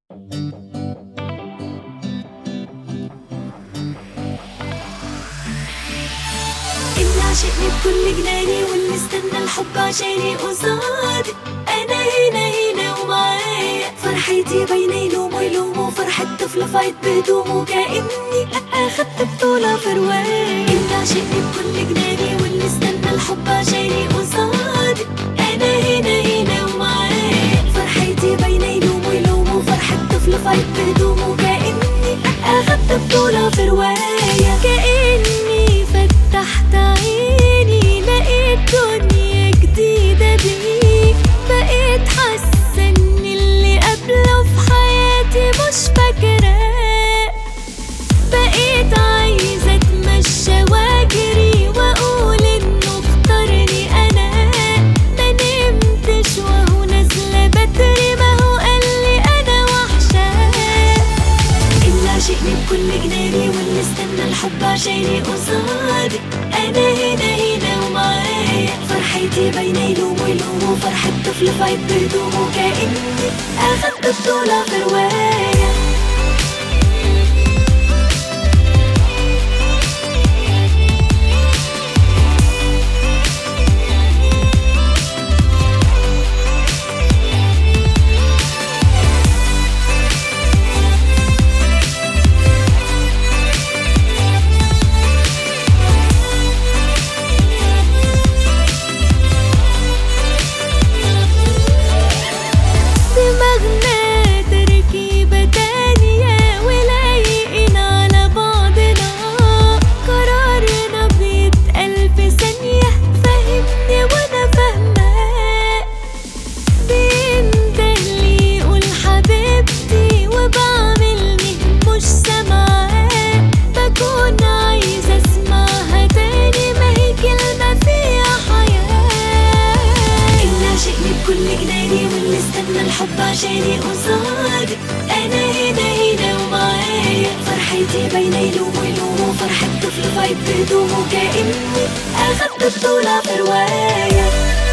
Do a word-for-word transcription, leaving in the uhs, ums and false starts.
اللي عاشقني بكل جناني واللي استنى الحب عشاني قصادي، انا هنا هنا ومعايا فرحتي باينه يلوموا يلوموا فرحة طفل فايت بهدومه كأني اخدت بطولة في رواية. اللي عاشقني بكل جناني واللي استنى الحب عشاني قصادي، انا هنا هنا ومعايا فرحتي باينه يلوموا يلوموا فرحة طفل فايت بهدومه كأني اخدت بطولة في رواية. كأني فتحت عيني لقيت دنيا جديدة بيك، بقيت حاسة ان اللي قبله في حياتي مش فاكراه، بقيت عايزة اتمشى واجري واقول انه اختارني انا، ما نمتش وهو نازلة بدري ما هو قالي انا وحشاه. اللي عاشقني بكل جناني واللي استنى الحب عشاني قصادي، انا هنا هنا ومعايا فرحتي باينه يلوموا يلوموا فرحة طفل فايت بهدومه كأني اخدت بطولة في رواية. دماغنا تركيبة تانية ولايقين على بعضنا، قرارنا بيتقال في ثانية فهمني وانا فاهماه، بيندهلي يقول حبيبتي وبعملني مش سامعاه، بكون عايزة اسمعها تاني ما هي كلمة فيها حياة. اللي عاشقني بكل جناني واللي استنى الحب عشاني قصادي، انا هنا هنا ومعايا فرحتي باينه يلوموا يلوموا فرحة طفل فايت بهدومه كأني اخدت بطولة في رواية.